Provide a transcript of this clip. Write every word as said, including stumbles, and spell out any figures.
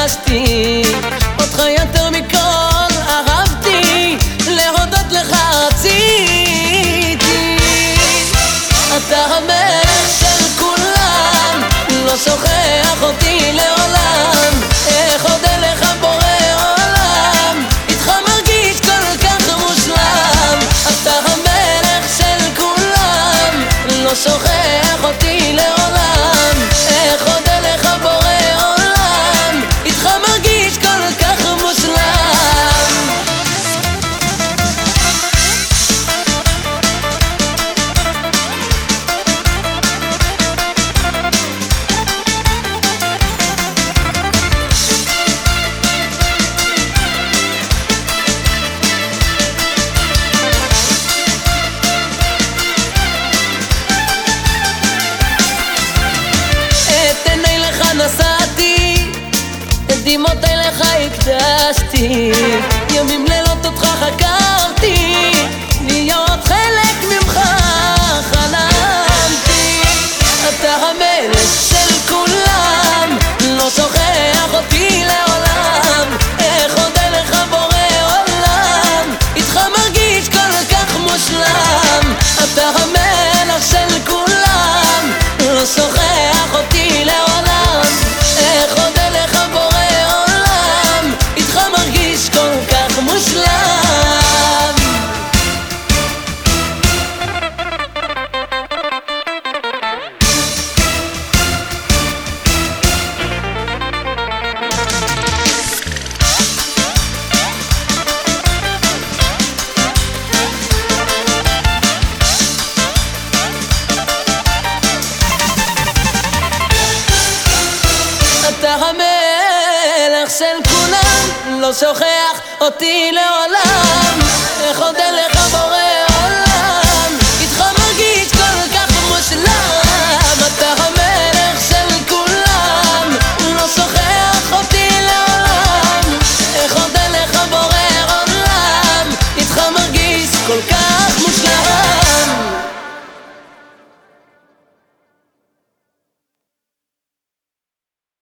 הקדשתי, אותך יותר מכל אהבתי, להודות לך רציתי. אתה המלך של כולם, לא שוכח אותי לעולם. איך אודה לך בורא עולם, איתך מרגיש כל כך מושלם. אתה המלך של כולם, לא שוכח אותי לעולם. איך אודה לך בורא עולם, איתך מרגיש כל כך מושלם. נסעתי, את דמעותיי לך הקדשתי, ימים לילות אותך חקרתי, להיות חלק ממך חלמתי. אתה המלך של כולם, לא שוכח אותי לעולם. איך אודה לך בורא עולם, איתך מרגיש כל כך מושלם. אתה המלך של כולם, לא שוכח אותי לעולם. איך אודה לך בורא עולם, איתך מרגיש כל כך מושלם. אתה המלך של כולם, לא שוכח אותי לעולם. איך אודה לך בורא עולם, איתך מרגיש כל כך מושלם. אתה המלך של כולם, לא שוכח אותי לעולם. איך אודה לך בורא עולם, איתך מרגיש כל כך